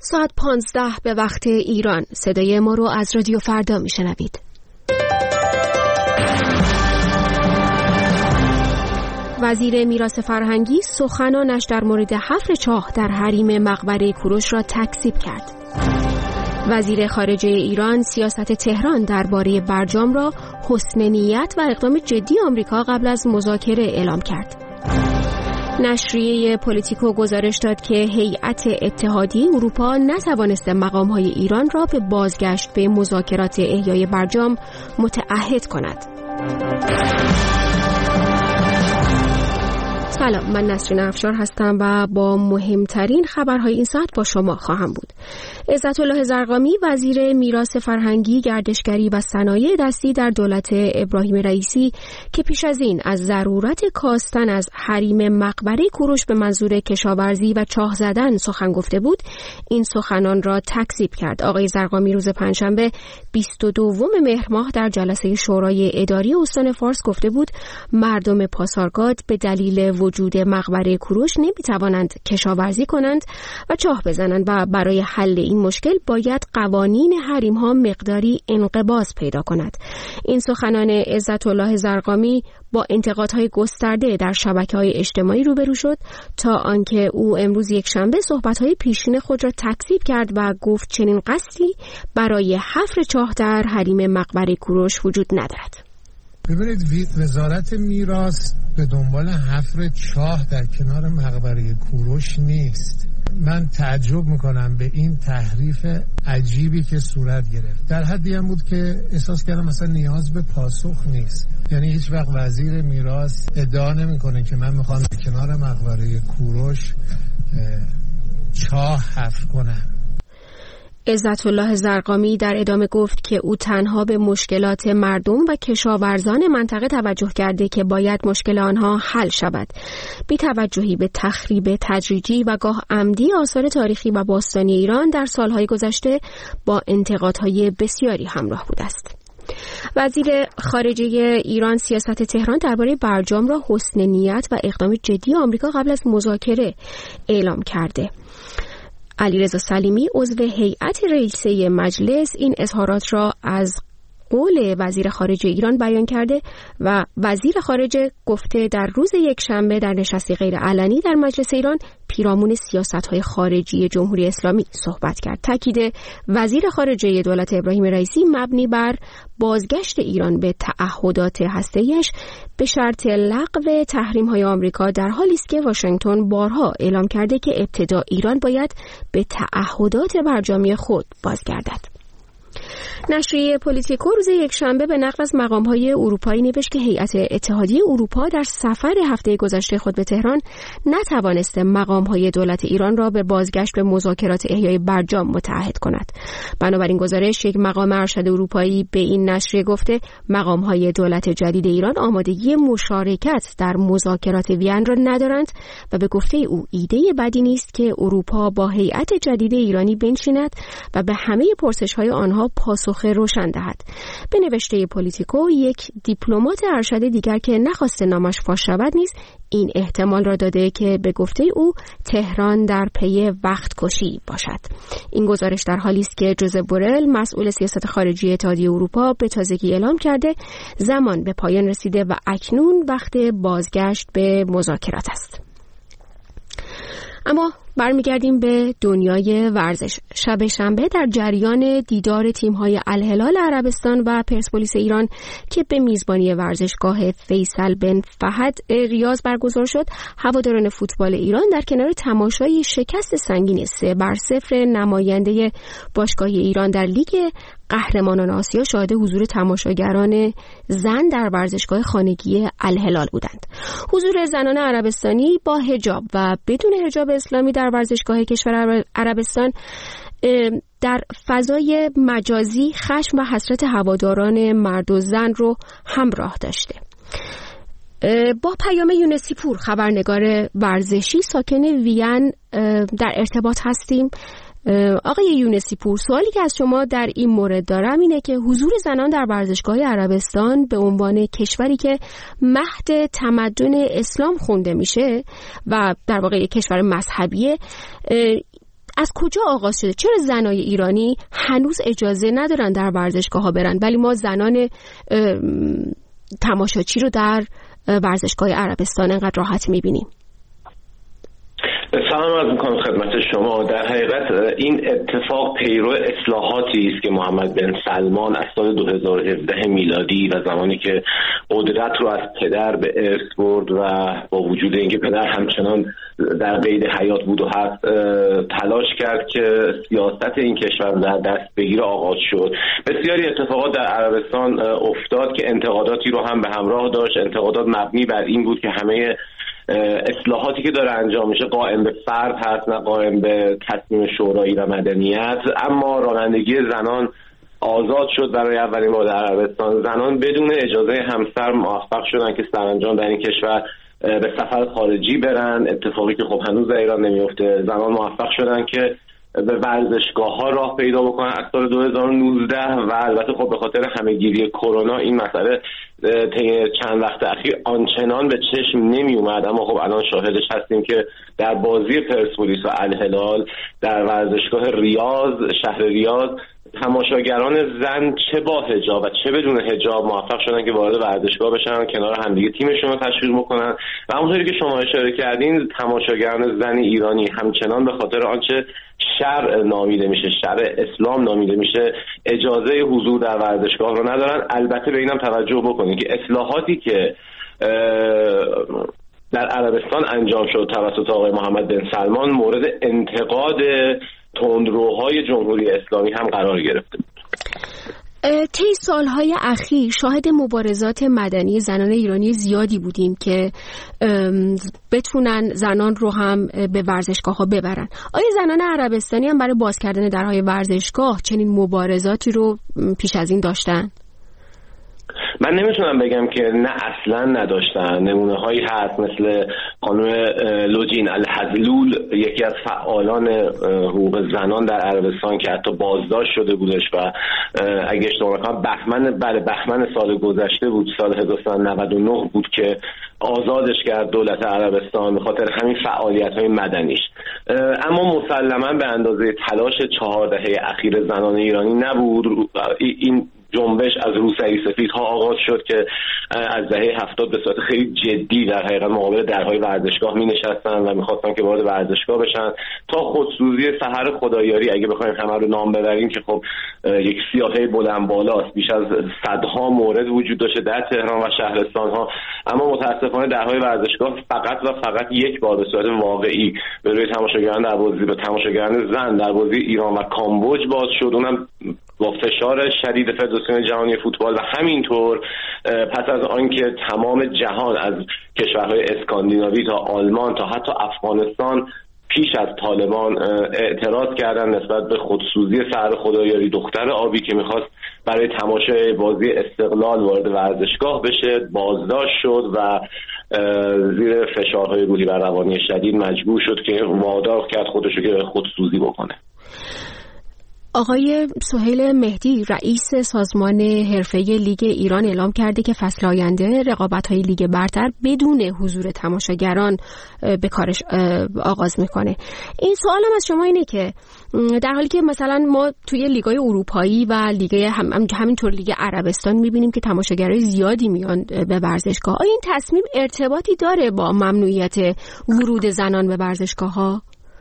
ساعت 15 به وقت ایران. صدای ما رو از رادیو فردا میشنوید. وزیر میراث فرهنگی سخنانش در مورد حفر چاه در حریم مقبره کوروش را تکذیب کرد. وزیر خارجه ایران سیاست تهران درباره برجام را حسن نیت و اقدام جدی آمریکا قبل از مذاکره اعلام کرد. نشریه پولیتیکو گزارش داد که هیئت اتحادیه اروپا نتوانسته مقام‌های ایران را به بازگشت به مذاکرات احیای برجام متعهد کند. سلام، من نسرین افشار هستم و با مهمترین خبرهای این ساعت با شما خواهم بود. عزت‌الله زرقامی وزیر میراث فرهنگی، گردشگری و صنایع دستی در دولت ابراهیم رئیسی که پیش از این از ضرورت کاستن از حریم مقبره کوروش به منظور کشاورزی و چاه زدن سخن گفته بود، این سخنان را تکذیب کرد. آقای زرقامی روز پنجشنبه 22 مهر ماه در جلسه شورای اداری استان فارس گفته بود مردم پاسارگاد به دلیل وجود مقبره کوروش نمیتوانند کشاورزی کنند و چاه بزنند و برای حل این مشکل باید قوانین حریم ها مقداری انقباض پیدا کند. این سخنان عزت‌الله زرقامی با انتقادهای گسترده در شبکه‌های اجتماعی روبرو شد تا آنکه او امروز یکشنبه صحبت‌های پیشین خود را تکذیب کرد و گفت چنین قصدی برای حفر چاه در حریم مقبره کوروش وجود ندارد. ببینید، وزارت میراث به دنبال حفر چاه در کنار مقبره کوروش نیست. من تعجب میکنم به این تحریف عجیبی که صورت گرفت. در حدی هم بود که احساس کردم مثلا نیاز به پاسخ نیست. یعنی هیچ وقت وزیر میراث ادعا نمیکنه که من میخوام کنار مقبره کوروش چاه حفر کنم. عزت‌الله زرقامی در ادامه گفت که او تنها به مشکلات مردم و کشاورزان منطقه توجه کرده که باید مشکل آنها حل شود، بی توجهی به تخریب تدریجی و گاه عمدی آثار تاریخی و باستانی ایران در سالهای گذشته با انتقادهای بسیاری همراه بوده است. وزیر خارجه ایران سیاست تهران درباره برجام را حسن نیت و اقدام جدی آمریکا قبل از مذاکره اعلام کرده. علیرضا سلیمی عضو هیئت رئیسه مجلس این اظهارات را از قول وزیر خارجه ایران بیان کرده و وزیر خارجه گفته در روز یکشنبه در نشستی غیر علنی در مجلس ایران پیرامون سیاست‌های خارجی جمهوری اسلامی صحبت کرد. تاکید وزیر خارجه دولت ابراهیم رئیسی مبنی بر بازگشت ایران به تعهدات هسته‌ایش به شرط لغو تحریم‌های آمریکا در حالی است که واشنگتن بارها اعلام کرده که ابتدا ایران باید به تعهدات برجامی خود بازگردد. نشریه پولیتیکو روز یکشنبه به نقل از مقام‌های اروپایی نوشت که هیئت اتحادیه اروپا در سفر هفته گذشته خود به تهران نتوانسته مقام‌های دولت ایران را به بازگشت به مذاکرات احیای برجام متعهد کند. بنابراین گزارش یک مقام ارشد اروپایی به این نشریه گفته مقام‌های دولت جدید ایران آمادگی مشارکت در مذاکرات وین را ندارند و به گفته او ایده بدی نیست که اروپا با هیئت جدید ایرانی بنشیند و به همه پرسش‌های آنها پاسخ روشن دهد. به نوشته پولیتیکو یک دیپلمات ارشد دیگر که نخواسته نامش فاش شود نیز این احتمال را داده که به گفته او تهران در پی وقت کشی باشد. این گزارش در حالی است که جوزپ بورل مسئول سیاست خارجی اتحادیه اروپا به تازگی اعلام کرده زمان به پایان رسیده و اکنون وقت بازگشت به مذاکرات است. اما برمیگردیم به دنیای ورزش. شب شنبه در جریان دیدار تیم‌های الهلال عربستان و پرسپولیس ایران که به میزبانی ورزشگاه فیصل بن فهد ریاض برگزار شد، هواداران فوتبال ایران در کنار تماشای شکست سنگین 3-0 نماینده باشگاه ایران در لیگ قهرمانان آسیا شاهد حضور تماشاگران زن در ورزشگاه خانگی الهلال بودند. حضور زنان عربستانی با حجاب و بدون حجاب اسلامی در ورزشگاه کشور عربستان در فضای مجازی خشم و حسرت هواداران مرد و زن رو همراه داشته. با پیام یونسی پور، خبرنگار ورزشی ساکن وین، در ارتباط هستیم. آقای یونسی پور، سوالی که از شما در این مورد دارم اینه که حضور زنان در ورزشگاه عربستان به عنوان کشوری که مهد تمدن اسلام خونده میشه و در واقع یک کشور مذهبیه، از کجا آغاز شده؟ چرا زنای ایرانی هنوز اجازه ندارن در ورزشگاه‌ها برن ولی ما زنان تماشاچی رو در ورزشگاه عربستان انقدر راحت می‌بینیم؟ سلام عرض می‌کنم خدمت شما. در حقیقت این اتفاق پیرو اصلاحاتی است که محمد بن سلمان از سال 2017 میلادی و زمانی که قدرت رو از پدر به ارث برد و با وجود اینکه پدر همچنان در قید حیات بود و هست تلاش کرد که سیاست این کشور در دست بگیره آغاز شد. بسیاری اتفاقات در عربستان افتاد که انتقاداتی رو هم به همراه داشت. انتقادات مبنی بر این بود که همه اصلاحاتی که داره انجام میشه قائم به فرد هست نه قائم به تصمیم شورایی و مدنیت. اما رانندگی زنان آزاد شد برای اولین بار در عربستان. زنان بدون اجازه همسر موفق شدن که سرانجام در این کشور به سفر خارجی برن، اتفاقی که خب هنوز در ایران نمیفته. زنان موفق شدن که به ورزشگاه‌ها راه پیدا بکنن از سال 2019 و البته خب به خاطر همه‌گیری کرونا این مسئله طی چند وقت اخیر آنچنان به چشم نمی اومد، اما خب الان شاهدش هستیم که در بازی پرسپولیس و الهلال در ورزشگاه ریاض، شهر ریاض، تماشاگران زن چه با حجاب و چه بدون حجاب موفق شدن که وارد ورزشگاه بشن، کنار همدیگه تیمشون رو تشویق بکنن و همونطوری که شما اشاره کردین تماشاگران زن ایرانی همچنان به خاطر آنچه شرع نامیده میشه، شرع اسلام نامیده میشه، اجازه حضور در ورزشگاه رو ندارن. البته به اینم توجه بکنید که اصلاحاتی که در عربستان انجام شد توسط آقای محمد بن سلمان مورد انتقاد تندروهای جمهوری اسلامی هم قرار گرفته بود. طی سالهای اخیر شاهد مبارزات مدنی زنان ایرانی زیادی بودیم که بتونن زنان رو هم به ورزشگاه‌ها ببرن. آیا زنان عربستانی هم برای باز کردن درهای ورزشگاه چنین مبارزاتی رو پیش از این داشتن؟ من نمیتونم بگم که نه اصلا نداشتن. نمونه هایی هست مثل خانم لوجین الحزلول، یکی از فعالان حقوق زنان در عربستان که حتی بازداشت شده بودش و اگه اشتباه نکنم بهمن سال گذشته بود، سال 1999 بود که آزادش کرد دولت عربستان به خاطر همین فعالیت‌های مدنیش. اما مسلماً به اندازه تلاش 4 دهه اخیر زنان ایرانی نبود. این جنبش از روسری سفیدها آغاز شد که از دهه 70 به صورت خیلی جدی در حقیقت مقابل درهای ورزشگاه می نشستن و می‌خواستن که وارد ورزشگاه بشن تا خودسوزی سحر خدایاری اگه بخوایم همه رو نام ببریم که خب یک سیاهه بلند بالاست. بیش از صدها مورد وجود داشته در تهران و شهرستان‌ها، اما متاسفانه درهای ورزشگاه فقط یک بار به صورت واقعی به روی تماشاگران در بازی به تماشاگران زن در بازی ایران و کامبوج باز شد، اونم با فشار شدید فدراسیون جهانی فوتبال و همینطور پس از آنکه تمام جهان از کشورهای اسکاندیناوی تا آلمان تا حتی افغانستان پیش از طالبان اعتراض کردن نسبت به خودسوزی سحر خدایاری دختر آبی که میخواست برای تماشای بازی استقلال وارد ورزشگاه بشه، بازداشت شد و زیر فشارهای روحی و روانی شدید مجبور شد که وادار کرد خودشو که خودسوزی بکنه. آقای سهیل مهدی رئیس سازمان حرفه‌ای لیگ ایران اعلام کرده که فصل آینده رقابت‌های لیگ برتر بدون حضور تماشاگران به کارش آغاز میکنه. این سوالم از شما اینه که در حالی که مثلا ما توی لیگ‌های اروپایی و لیگ همینطور لیگ عربستان میبینیم که تماشاگرای زیادی میان به ورزشگاه، آیا این تصمیم ارتباطی داره با ممنوعیت ورود زنان به ورزشگاه‌ها؟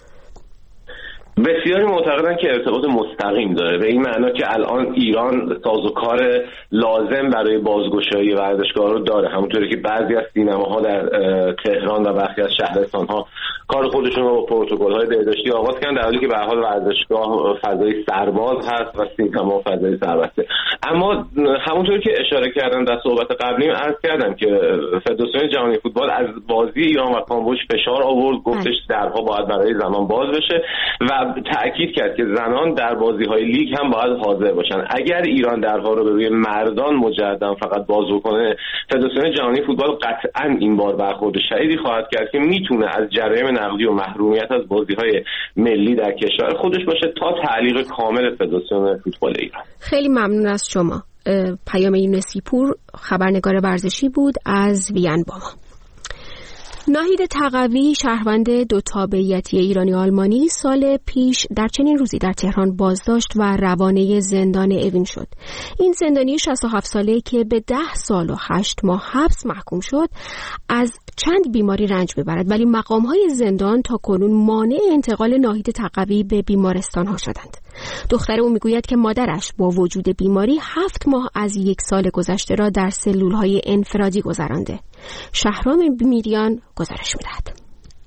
بسیاری معتقدن که ارتباط مستقیم داره، به این معنا که الان ایران سازوکار لازم برای بازگشایی ورزشگاه رو داره، همونطوری که بعضی از سینماها در تهران و برخی از شهرستان‌ها کار خودشون رو با پروتکل‌های بهداشتی آغاز کردن، در حالی که به هر حال ورزشگاه فضای سرباز هست و سینما فضای سربسته. اما همونطوری که اشاره کردم در صحبت قبلیم عرض کردم که فدراسیون جهانی فوتبال از بازی ایران و کامبوج فشار آورد، گفتش درها باید برای زنان باز بشه و تأکید کرد که زنان در بازی‌های لیگ هم باید حاضر باشن. اگر ایران درها رو به روی مردان مجددا فقط باز بکنه، فدراسیون جهانی فوتبال قطعاً این بار برخورد شدیدی خواهد کرد که میتونه از جرایم نقدی و محرومیت از بازی‌های ملی در کشور خودش باشه تا تعلیق کامل فدراسیون فوتبال ایران. خیلی ممنون از شما. پیام یونسی پور خبرنگار ورزشی بود از وین با ما. ناهید تقوی شهروند دو تابعیتی ایرانی آلمانی سال پیش در چنین روزی در تهران بازداشت و روانه زندان اوین شد. این زندانی 67 ساله که به 10 سال و 8 ماه حبس محکوم شد از چند بیماری رنج میبرد، ولی مقام‌های زندان تا کنون مانع انتقال ناهید تقوی به بیمارستان‌ها شدند. دختر او میگوید که مادرش با وجود بیماری 7 ماه از 1 سال گذشته را در سلول‌های انفرادی گذرانده. شهرام میریان گزارش می‌دهد.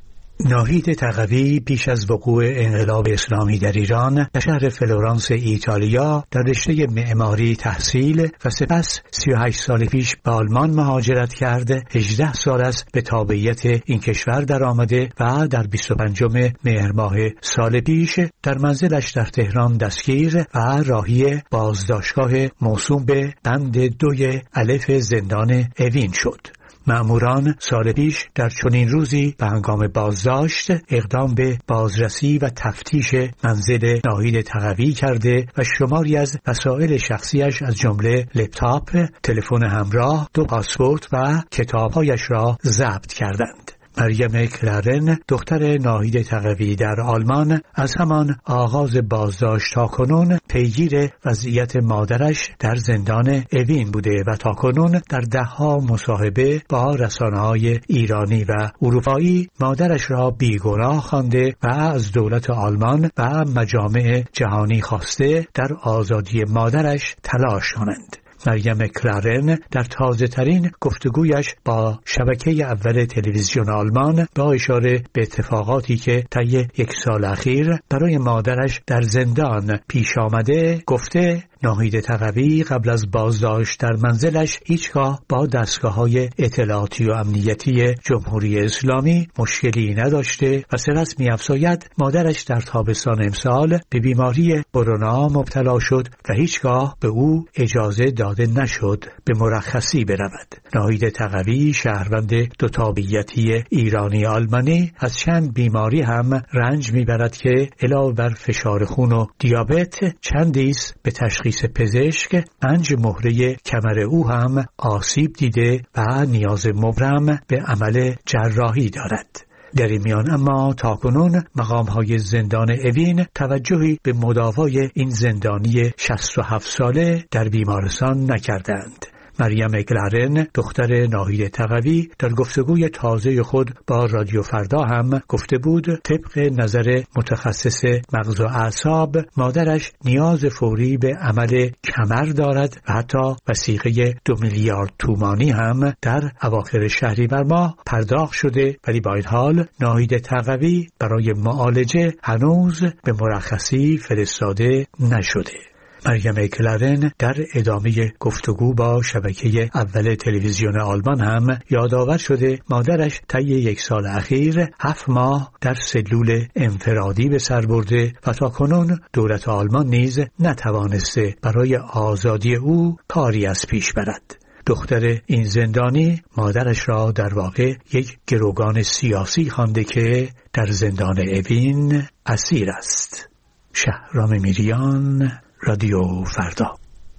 ناهید تقوی پیش از وقوع انقلاب اسلامی در ایران در شهر فلورانس ایتالیا در رشته معماری تحصیل و سپس 38 سال پیش به آلمان مهاجرت کرده. 18 سال است به تابعیت این کشور در آمده و در 25 مهر ماه سال پیش در منزلش در تهران دستگیر و راهی بازداشتگاه موسوم به بند 2 الف زندان اوین شد. مأموران سال پیش در چنین روزی به هنگام بازداشت اقدام به بازرسی و تفتیش منزل ناهید تقوی کرده و شماری از وسایل شخصیش از جمله لپتاپ، تلفن همراه، 2 پاسپورت و کتابهایش را ضبط کردند. مریم کلارن دختر ناهید تقوی در آلمان از همان آغاز بازداشت تا کنون پیگیر وضعیت مادرش در زندان اوین بوده و تا کنون در 10 مصاحبه با رسانه‌های ایرانی و اروپایی مادرش را بیگناه خوانده و از دولت آلمان و مجامع جهانی خواسته در آزادی مادرش تلاش کنند. مریم کلارن در تازه ترین گفتگویش با شبکه اول تلویزیون آلمان با اشاره به اتفاقاتی که طی 1 سال اخیر برای مادرش در زندان پیش آمده گفته ناهید تقوی قبل از بازداشت در منزلش هیچگاه با دستگاه‌های اطلاعاتی و امنیتی جمهوری اسلامی مشکلی نداشته و سپس می‌افزاید مادرش در تابستان امسال به بیماری کرونا مبتلا شد و هیچگاه به او اجازه داده نشد به مرخصی برود. ناهید تقوی شهروند دو تابعیتی ایرانی آلمانی از چند بیماری هم رنج می‌برد که علاوه بر فشار خون و دیابت چندی است به تشخیص پزشک 5 مهره کمر او هم آسیب دیده و نیاز مبرم به عمل جراحی دارد. در این میان اما تاکنون مقام‌های زندان اوین توجهی به مداوای این زندانی 67 ساله در بیمارستان نکردند. مریم کلارن دختر ناهید تقوی در گفتگوی تازه خود با رادیو فردا هم گفته بود طبق نظر متخصص مغز و اعصاب مادرش نیاز فوری به عمل کمر دارد و حتی وثیقه 2 میلیارد تومانی هم در اواخر شهریور ماه پرداخت شده، ولی با این حال ناهید تقوی برای معالجه هنوز به مرخصی فرستاده نشده. مریم کلارن در ادامه گفتگو با شبکه اول تلویزیون آلمان هم یادآور شده مادرش طی 1 سال اخیر 7 ماه در سلول انفرادی به سر برده و تا کنون دولت آلمان نیز نتوانسته برای آزادی او کاری از پیش برد. دختر این زندانی مادرش را در واقع یک گروگان سیاسی خوانده که در زندان اوین اسیر است. شهرام میریان، رادیو فردا.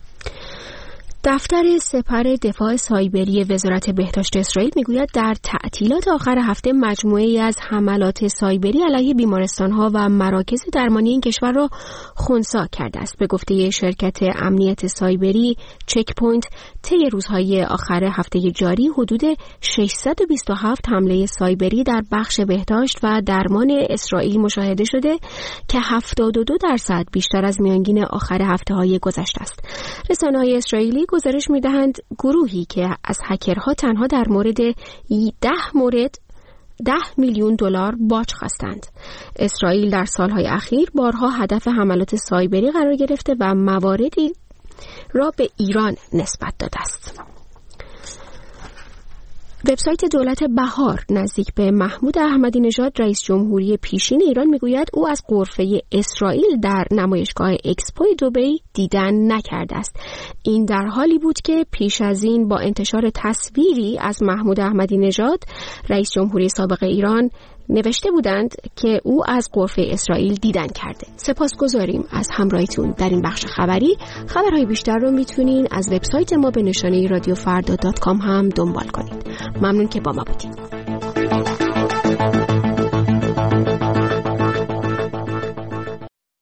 دفتر سپر دفاع سایبری وزارت بهداشت اسرائیل میگوید در تعطیلات آخر هفته مجموعه‌ای از حملات سایبری علیه بیمارستان‌ها و مراکز درمانی این کشور را خنثی کرده است. به گفته شرکت امنیت سایبری چک پوینت طی روزهای آخر هفته جاری حدود 627 حمله سایبری در بخش بهداشت و درمان اسرائیل مشاهده شده که 72% بیشتر از میانگین آخر هفته‌های گذشته است. رسانه‌های اسرائیلی گزارش می‌دهند گروهی که از هکرها تنها در مورد 10 میلیون دلار باج خواستند. اسرائیل در سالهای اخیر بارها هدف حملات سایبری قرار گرفته و مواردی را به ایران نسبت داده است. وبسایت دولت بهار نزدیک به محمود احمدی نژاد رئیس جمهوری پیشین ایران میگوید او از غرفه اسرائیل در نمایشگاه اکسپو دبی دیدن نکرده است. این در حالی بود که پیش از این با انتشار تصویری از محمود احمدی نژاد رئیس جمهوری سابق ایران نوشته بودند که او از غرفه اسرائیل دیدن کرده. سپاسگزاریم از همراهیتون در این بخش خبری. خبرهای بیشتر رو میتونین از وبسایت ما به نشانه رادیوفردا.com هم دنبال کنید. ممنون که با ما بودید. شنوید.